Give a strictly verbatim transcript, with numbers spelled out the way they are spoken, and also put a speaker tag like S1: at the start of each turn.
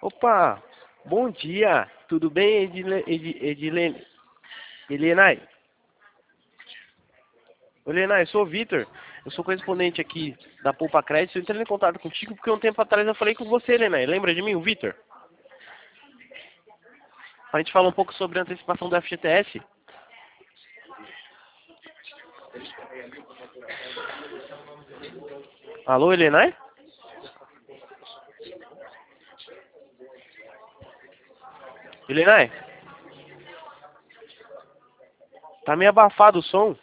S1: Opa, bom dia, tudo bem, Edile, Ed, Edilene? Elenai? Oi, Elenai, eu sou o Vitor, eu sou correspondente aqui da Poupa Crédito. Eu entrei em contato contigo porque um tempo atrás eu falei com você, Elenai. Lembra de mim, o Vitor? A gente falar um pouco sobre a antecipação do F G T S. Alô, Elenai? Elenai? Tá meio abafado o som.